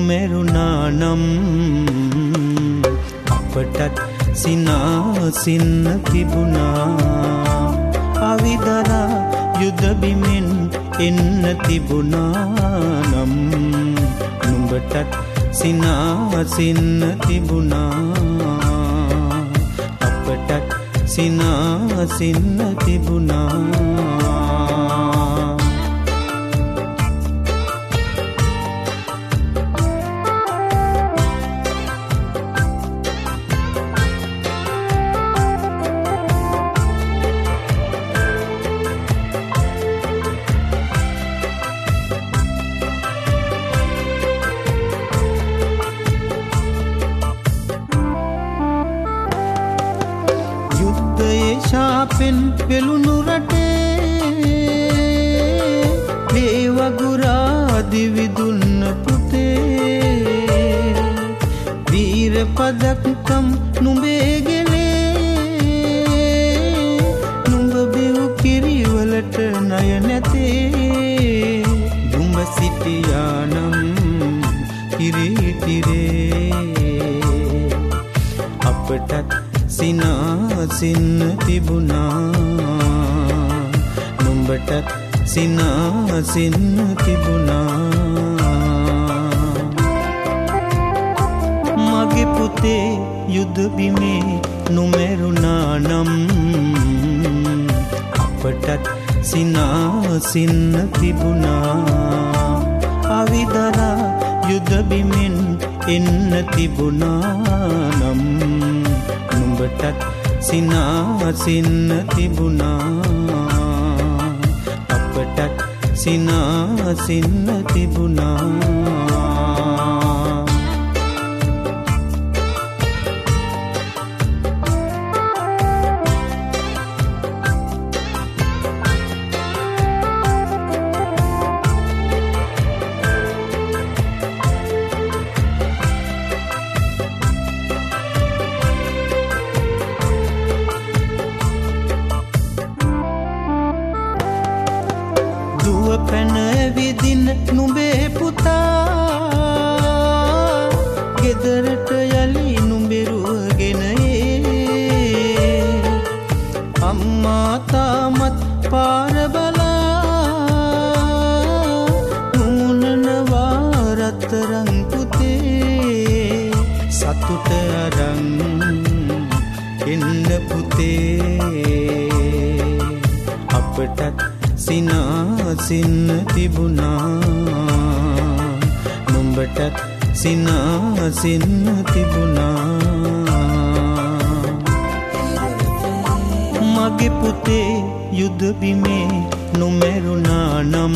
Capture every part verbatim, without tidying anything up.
නොමෙරුණා නම් අපටත් සිනාසින්න තිබුණා. අවිදරා යුද බිමෙන් එන්න තිබුණා නම් නුඹටත් සිනාසින්න තිබුණා. අපටත් සිනාසින්න තිබුණා. ශාපෙන් පෙළුණු රටේ දේවගුරා දිවිදුන්න පුතේ. වීර පදක්කම් නුඹේ ගෙලේ නුඹ බිව් කිරිවලට ණය නැතේ. නුඹ සිටියානම් කිරිතිරේ අපටත් සිනාසින්න තිබුණා. නුඹටත් සිනාසින්න තිබුණා. මගේ පුතේ යුද බිමේ නොමෙරුණා නම් අපටත් සිනාසින්න තිබුණා. අවිදරා යුද බිමෙන් එන්න තිබුණා නම් නුඹටත් සිනාසින්න තිබුණා. අපටත් සිනාසින්න තිබුණා. දුව පැන විදින නුඹේ පුතා ගෙදරට යලි නුඹෙරුවගෙන ඒ. අම්මා තාමත් පාර බලා නුමුණනවා රත්තරන් පුතේ. සතුට අරන් එන්න පුතේ. අපටත් සිනාසින්න තිබුණා. නුඹටත් සිනාසින්න තිබුණා. මගේ පුතේ යුද බිමේ නොමෙරුණා නම්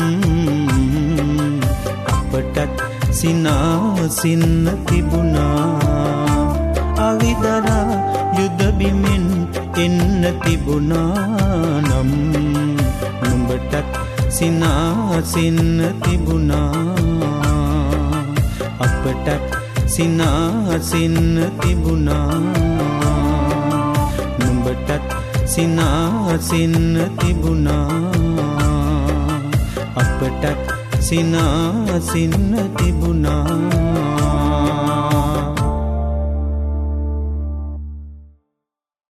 අපටත් සිනාසින්න තිබුණා. අවිදරා යුද බිමෙන් එන්න තිබුණා නම් නුඹටත් සිනාසින්න තිබුණා. අපටත් සිනාසින්න තිබුණා. නුඹටත් සිනාසින්න තිබුණා. අපටත් සිනාසින්න තිබුණා.